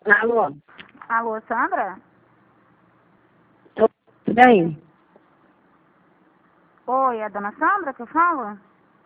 Alô? Alô, Sandra? Tudo bem? Oi, é a dona Sandra que eu falo?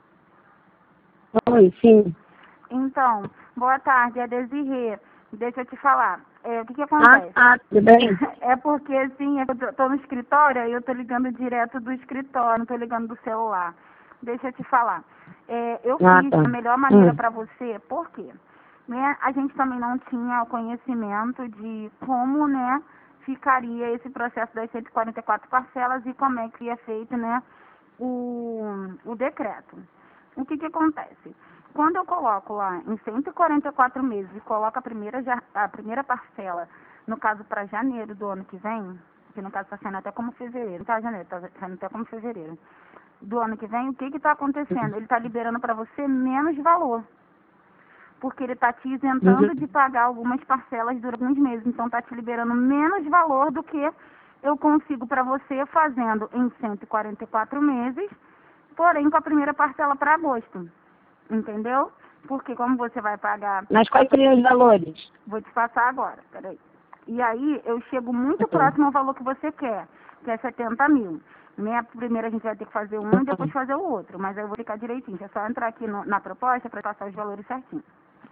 Oi, sim. Então, boa tarde, é Desirê. Deixa eu te falar. O que acontece? Tudo bem? É porque, assim, eu tô no escritório e eu tô ligando direto do escritório, não tô ligando do celular. Deixa eu te falar. Eu fiz Tá. a melhor maneira para você, por quê? Né, a gente também não tinha o conhecimento de como, né, ficaria esse processo das 144 parcelas e como é que ia feito, né, o decreto. O que acontece? Quando eu coloco lá em 144 meses e coloco a primeira parcela, no caso para janeiro do ano que vem, que no caso está sendo até como fevereiro, tá, janeiro, está sendo até como fevereiro, do ano que vem, o que está acontecendo? Ele está liberando para você menos valor, porque ele está te isentando de pagar algumas parcelas durante alguns meses, então está te liberando menos valor do que eu consigo para você fazendo em 144 meses, porém com a primeira parcela para agosto. Entendeu? Porque como você vai pagar... Mas quais seriam os valores? Vou te passar agora, peraí. E aí eu chego muito próximo ao valor que você quer, que é 70 mil. Né? Primeiro a gente vai ter que fazer um e depois fazer o outro, mas aí eu vou ficar direitinho. É só entrar aqui na proposta para passar os valores certinho.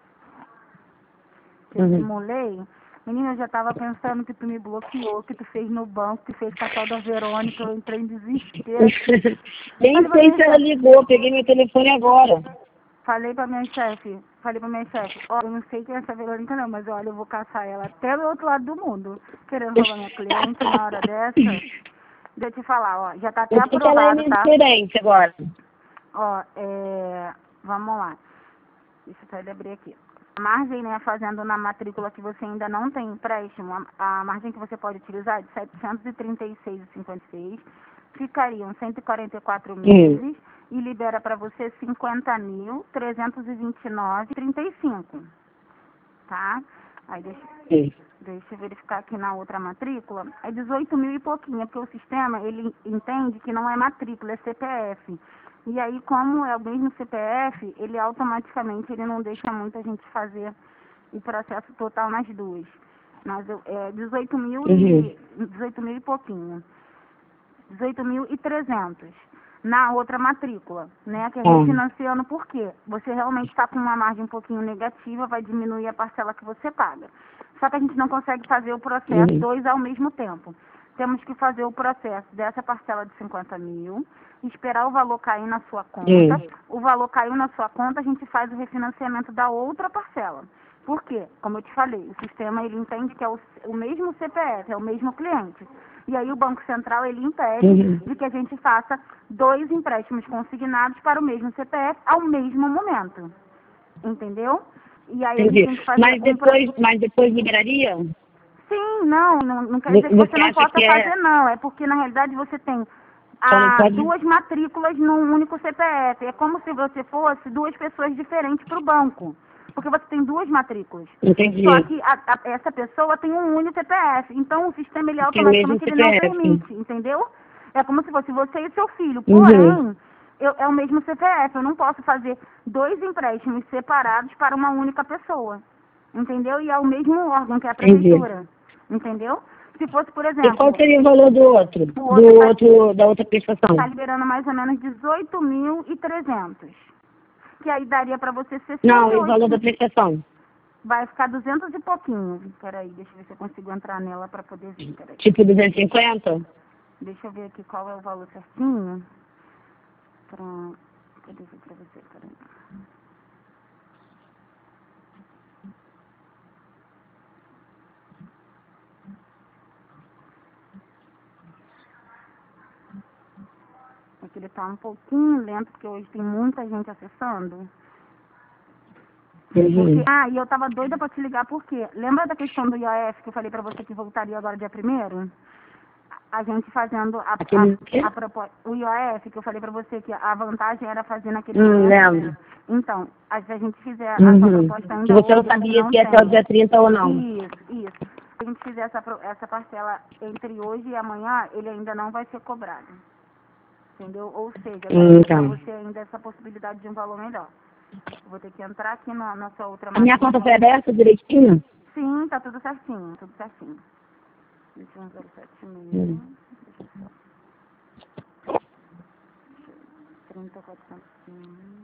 Eu simulei. Menina, eu já estava pensando que tu me bloqueou, que tu fez no banco, que fez com a tal da Verônica, eu entrei em desespero. Nem sei se ela ligou, peguei meu telefone agora. Falei pra minha chefe, olha, eu não sei quem é essa Verônica não, mas olha, eu vou caçar ela até do outro lado do mundo, querendo roubar minha cliente na hora dessa. Deixa eu te falar, ó, já tá até Por que ela é aprovado, tá? diferente agora? Ó, vamos lá. Deixa eu só abrir aqui. A margem, né, fazendo na matrícula que você ainda não tem empréstimo, a margem que você pode utilizar é de 736,56, ficariam 144 meses e libera para você 50.329,35, tá? Aí deixa eu verificar aqui na outra matrícula, é 18 mil e pouquinho, porque o sistema, ele entende que não é matrícula, é CPF. E aí, como é o mesmo CPF, ele automaticamente ele não deixa muito a gente fazer o processo total nas duas. Mas 18 mil e pouquinho. 18.300 na outra matrícula, né? Que é refinanciando, por quê? Você realmente está com uma margem um pouquinho negativa, vai diminuir a parcela que você paga. Só que a gente não consegue fazer o processo dois ao mesmo tempo. Temos que fazer o processo dessa parcela de 50 mil, esperar o valor cair na sua conta. O valor caiu na sua conta, a gente faz o refinanciamento da outra parcela. Por quê? Como eu te falei, o sistema ele entende que é o mesmo CPF, é o mesmo cliente. E aí o Banco Central ele impede de que a gente faça dois empréstimos consignados para o mesmo CPF ao mesmo momento. Entendeu? E aí a gente tem que fazer mas depois liberaria? Sim, não quer dizer que você não possa fazer, não. É porque, na realidade, você tem duas matrículas num único CPF. É como se você fosse duas pessoas diferentes para o banco. Porque você tem duas matrículas. Entendi. Só que essa pessoa tem um único CPF. Então, o sistema, ele automaticamente ele não permite, entendeu? É como se fosse você e seu filho. Porém, é o mesmo CPF. Eu não posso fazer dois empréstimos separados para uma única pessoa. Entendeu? E é o mesmo órgão, que é a prefeitura. Entendeu? Se fosse, por exemplo... E qual seria o valor do outro? Da outra prestação? Está liberando mais ou menos 18.300. Que aí daria para você 68... Não, e o valor da prestação? Vai ficar 200 e pouquinho. Peraí, deixa eu ver se eu consigo entrar nela para poder ver. Peraí. Tipo 250? Deixa eu ver aqui qual é o valor certinho. Cadê isso para você? Peraí. Aqui ele está um pouquinho lento, porque hoje tem muita gente acessando. Porque, e eu tava doida para te ligar, por quê? Lembra da questão do IOF que eu falei para você que voltaria agora dia 1º? A gente fazendo a proposta, o IOF, que eu falei para você que a vantagem era fazer naquele momento. Lembro. Então, se a gente fizer a sua proposta ainda hoje... Você não sabia se ia até o dia 30 ou não. Isso. Se a gente fizer essa parcela entre hoje e amanhã, ele ainda não vai ser cobrado. Entendeu? Ou seja, para você ainda essa possibilidade de um valor melhor. Vou ter que entrar aqui na sua outra A minha conta foi aberta direitinho? Sim, tá tudo certinho, tudo certinho. 21,076. Deixa eu só. 30,401.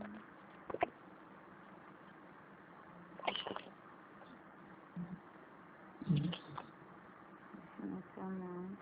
Financiamento.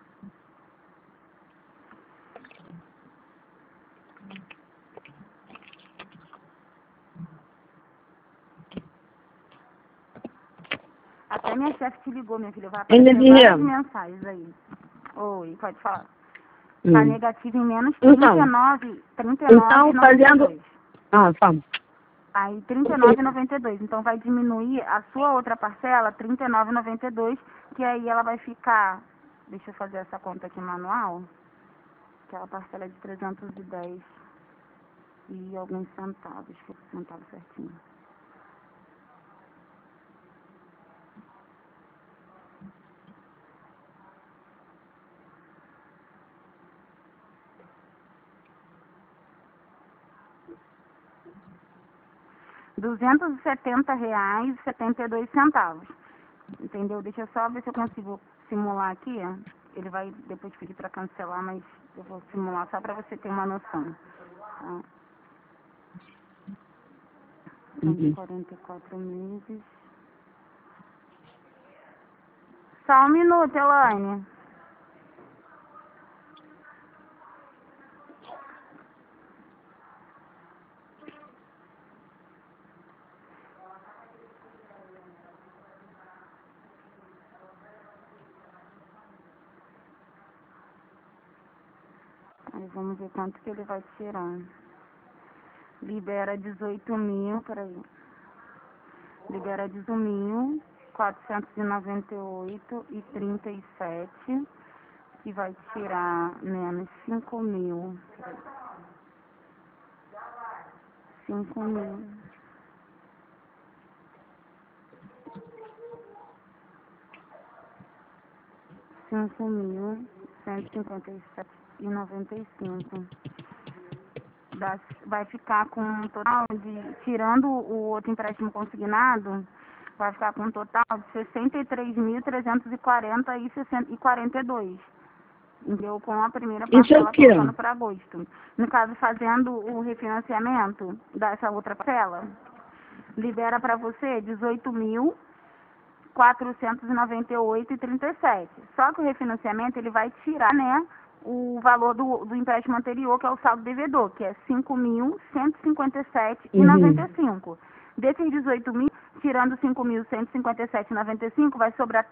Até minha chefe te ligou, minha filha. Vai aparecer várias mensagens aí. Oi, pode falar. Tá negativo em menos 39, 39,92. Fazendo... fala. Aí 39,92. Então vai diminuir a sua outra parcela, 39,92, que aí ela vai ficar... Deixa eu fazer essa conta aqui manual. Aquela parcela de 310 e alguns centavos. Fica o centavo certinho. R$ 270,72. Entendeu? Deixa eu só ver se eu consigo simular aqui. Ele vai depois pedir para cancelar, mas eu vou simular só para você ter uma noção. Tá? 44 meses. Só um minuto, Elaine. Aí vamos ver quanto que ele vai tirar. Libera 18 mil, peraí. Libera 18.498,37. E vai tirar menos 5 mil. 5 mil. R$ 5.157,95. Vai ficar com um total de, tirando o outro empréstimo consignado, vai ficar com um total de 63.340,42. Entendeu? Com a primeira parcela colocando para agosto. No caso, fazendo o refinanciamento dessa outra parcela, libera para você 18.498,37. Só que o refinanciamento ele vai tirar, né, o valor do empréstimo anterior, que é o saldo devedor, que é 5.157,95. Desses 18 mil, tirando 5.157,95, vai sobrar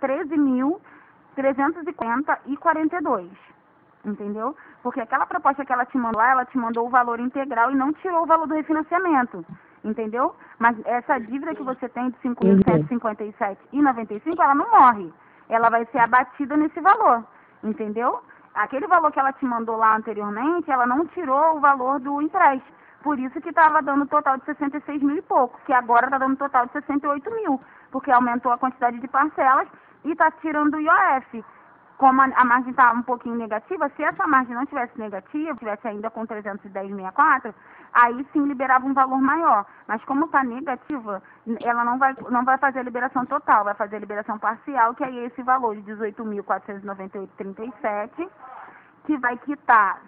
13.340,42. Entendeu? Porque aquela proposta que ela te mandou lá, ela te mandou o valor integral e não tirou o valor do refinanciamento. Entendeu? Mas essa dívida que você tem de 5.157,95, ela não morre. Ela vai ser abatida nesse valor. Entendeu? Aquele valor que ela te mandou lá anteriormente, ela não tirou o valor do empréstimo. Por isso que estava dando um total de 66 mil e pouco, que agora está dando um total de 68 mil, porque aumentou a quantidade de parcelas e está tirando o IOF. Como a margem está um pouquinho negativa, se essa margem não tivesse negativa, tivesse ainda com 310,64, aí sim liberava um valor maior. Mas como está negativa, ela não vai fazer a liberação total, vai fazer a liberação parcial, que aí é esse valor de 18.498,37, que vai quitar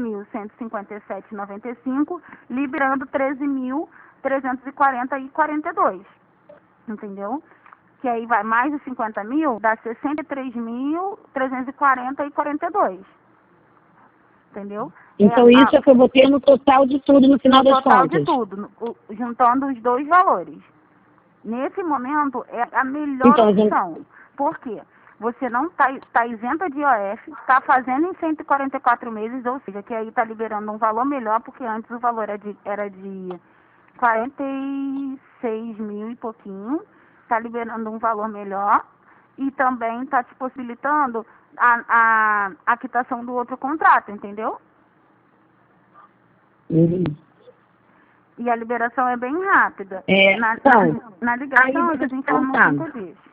5.157,95, liberando 13.340,42. Entendeu? Que aí vai mais de 50 mil, dá 63.340,42. Entendeu? Então isso é que eu vou ter no total de tudo no final das contas. No total de tudo, juntando os dois valores. Nesse momento é a melhor opção. Por quê? Você não está isenta de IOF, está fazendo em 144 meses, ou seja, que aí está liberando um valor melhor, porque antes o valor era de 46 mil e pouquinho. Está liberando um valor melhor e também está te possibilitando a quitação do outro contrato, entendeu? E a liberação é bem rápida. Na ligação, a gente informa 5 dias.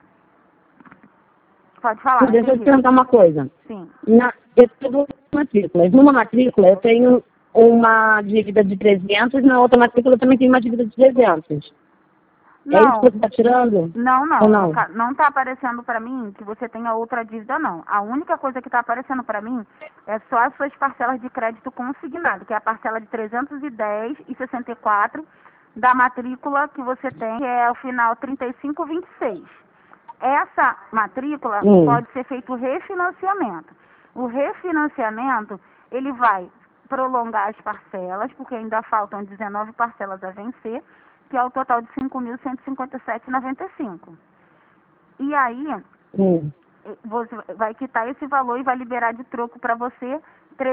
Pode falar. Deixa eu te perguntar uma coisa. Sim. Eu tenho duas matrículas. Numa matrícula eu tenho uma dívida de 300, na outra matrícula eu também tenho uma dívida de 300. É isso que Não, você está tirando? não, Ou não. não? Não está aparecendo para mim que você tenha outra dívida, não. A única coisa que está aparecendo para mim é só as suas parcelas de crédito consignado, que é a parcela de 310,64 da matrícula que você tem, que é o final 3526. Essa matrícula pode ser feito refinanciamento. O refinanciamento, ele vai prolongar as parcelas, porque ainda faltam 19 parcelas a vencer, que é o total de 5.157,95. E aí, você vai quitar esse valor e vai liberar de troco para você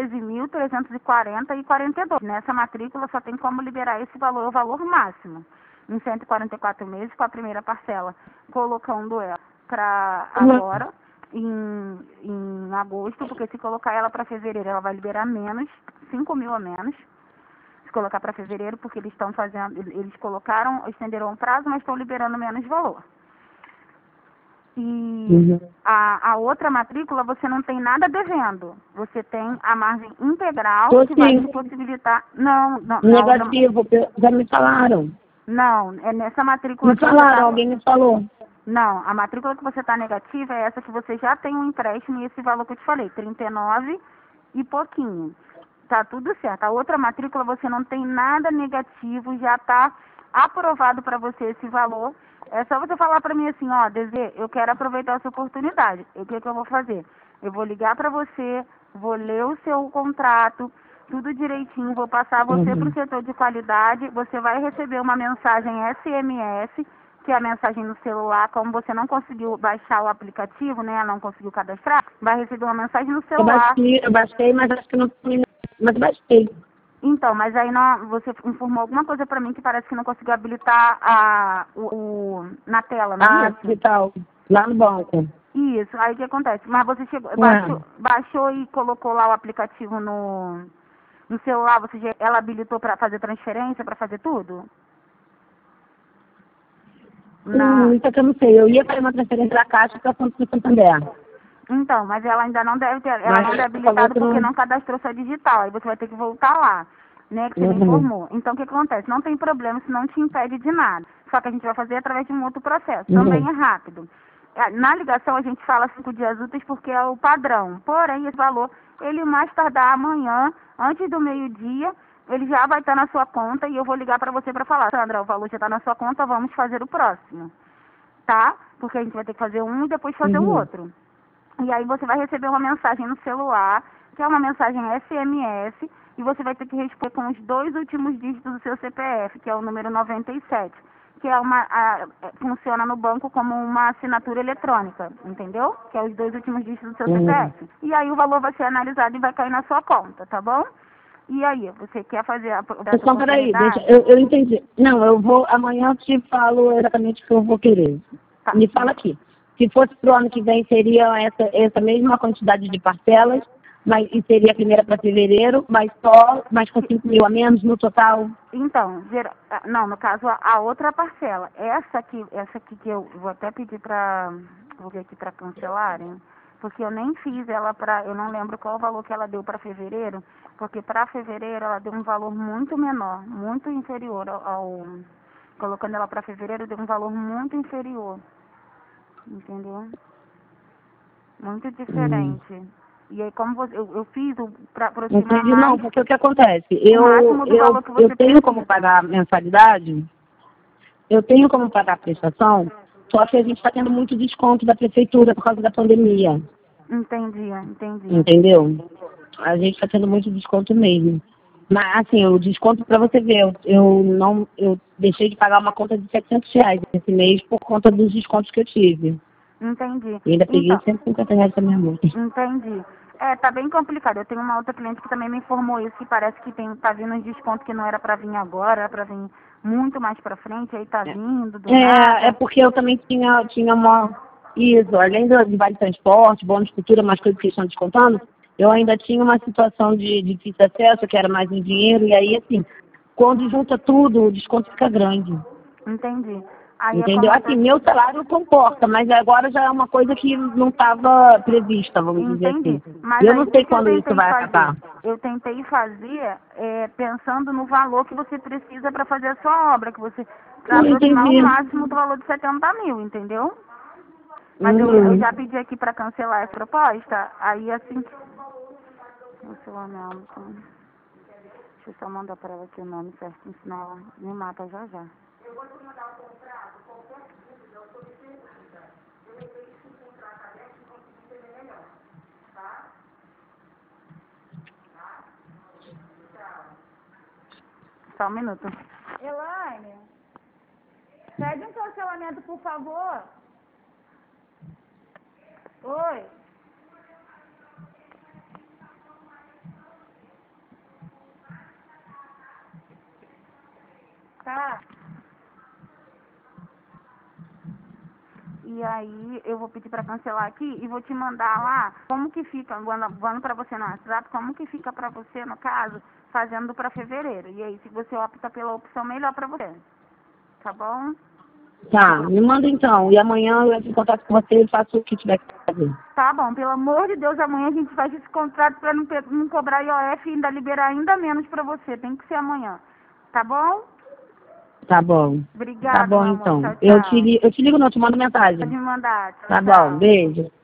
13.340,42. Nessa matrícula só tem como liberar esse valor, o valor máximo, em 144 meses com a primeira parcela, colocando ela para agora, em agosto, porque se colocar ela para fevereiro, ela vai liberar menos, 5.000 a menos. Se colocar para fevereiro, porque eles estão fazendo, eles colocaram, estenderam o prazo, mas estão liberando menos valor. E a outra matrícula você não tem nada devendo. Você tem a margem integral que vai te possibilitar. Não. Negativo, já me falaram. Não, é nessa matrícula Me falaram, alguém me falou. Não, a matrícula que você está negativa é essa que você já tem um empréstimo e esse valor que eu te falei, 39 e pouquinho. Tá tudo certo. A outra matrícula você não tem nada negativo, já está aprovado para você esse valor. É só você falar para mim assim, ó, Desê, eu quero aproveitar essa oportunidade. O que eu vou fazer? Eu vou ligar para você, vou ler o seu contrato, tudo direitinho, vou passar você para o setor de qualidade, você vai receber uma mensagem SMS, que é a mensagem no celular, como você não conseguiu baixar o aplicativo, né, não conseguiu cadastrar, vai receber uma mensagem no celular. Eu baixei, mas acho que não... Mas baixei. Então, mas aí não, você informou alguma coisa para mim que parece que não conseguiu habilitar na tela, não é isso? Que tal? Lá no banco. Isso, aí o que acontece? Mas você chegou, baixou e colocou lá o aplicativo no celular, ela habilitou para fazer transferência, para fazer tudo? Isso que eu não sei. Eu ia fazer uma transferência da Caixa para Santo Santander. Então, mas ela ainda não deve ter, ela não deve habilitado porque não cadastrou sua digital. Aí você vai ter que voltar lá, né, que você me informou. Então, o que acontece? Não tem problema, isso não te impede de nada. Só que a gente vai fazer através de um outro processo. Também é rápido. Na ligação a gente fala 5 dias úteis porque é o padrão. Porém, esse valor, ele mais tardar amanhã, antes do meio-dia, ele já vai estar na sua conta e eu vou ligar para você para falar, Sandra, o valor já está na sua conta, vamos fazer o próximo. Tá? Porque a gente vai ter que fazer um e depois fazer o outro. E aí você vai receber uma mensagem no celular, que é uma mensagem SMS, e você vai ter que responder com os 2 últimos dígitos do seu CPF, que é o número 97, que é funciona no banco como uma assinatura eletrônica, entendeu? Que é os 2 últimos dígitos do seu CPF. E aí o valor vai ser analisado e vai cair na sua conta, tá bom? E aí, você quer fazer a Então, peraí, eu entendi. Não, eu vou, amanhã eu te falo exatamente o que eu vou querer. Tá. Me fala aqui. Se fosse pro ano que vem, seria essa mesma quantidade de parcelas, e seria a primeira para fevereiro, mas com 5.000 a menos no total? Então, não, no caso, a outra parcela. Essa aqui que eu vou até pedir vou ver aqui para cancelarem, porque eu nem fiz ela eu não lembro qual o valor que ela deu para fevereiro, porque para fevereiro ela deu um valor muito menor, muito inferior colocando ela para fevereiro, deu um valor muito inferior. Entendeu? Muito diferente. E aí, como eu fiz para aproximar Entendi, mais... não, porque o que acontece? Eu tenho como pagar a mensalidade, eu tenho como pagar a prestação, só que a gente está tendo muito desconto da prefeitura por causa da pandemia. Entendi. Entendeu? A gente está tendo muito desconto mesmo. Mas, assim, o desconto, para você ver, eu deixei de pagar uma conta de R$700 esse mês por conta dos descontos que eu tive. Entendi. E ainda peguei R$150 da minha multa. Entendi. Tá bem complicado. Eu tenho uma outra cliente que também me informou isso, que parece que tá vindo um desconto que não era para vir agora, era para vir muito mais para frente, aí tá vindo do nada. É porque eu também tinha isso, além de vale transporte, bônus cultura, mais coisas que eles estão descontando, eu ainda tinha uma situação de difícil acesso, que era mais em dinheiro, e aí, assim, quando junta tudo, o desconto fica grande. Entendi. Aí Entendeu? Assim, meu salário comporta, mas agora já é uma coisa que não estava prevista, vamos dizer Entendi. assim. Mas Eu aí não o que sei que eu quando isso tentei vai fazer? acabar. Eu tentei fazer pensando no valor que você precisa para fazer a sua obra, que você para Não aproximar o entendi. máximo do valor de 70 mil, entendeu? Mas eu Uhum. já pedi aqui para cancelar essa proposta, aí assim que... Cancelamento. Deixa eu só mandar para ela aqui o nome certinho, senão ela me mata já já. Só um minuto. Elaine, pede um cancelamento, por favor. Oi. Tá. E aí eu vou pedir para cancelar aqui e vou te mandar lá como que fica, mandando para você no WhatsApp, como que fica para você, no caso, fazendo para fevereiro. E aí se você opta pela opção melhor para você. Tá bom? Tá, me manda então. E amanhã eu entro em contato com você e faço o que tiver que fazer. Tá bom, pelo amor de Deus, amanhã a gente faz esse contrato para não cobrar IOF e ainda liberar ainda menos para você. Tem que ser amanhã. Tá bom? Tá bom. Tá Obrigada, bom meu amor. então. Tchau, tchau. Eu te ligo não, te mando Pode mensagem. me mandar. Tchau, Tá bom, tchau. beijo.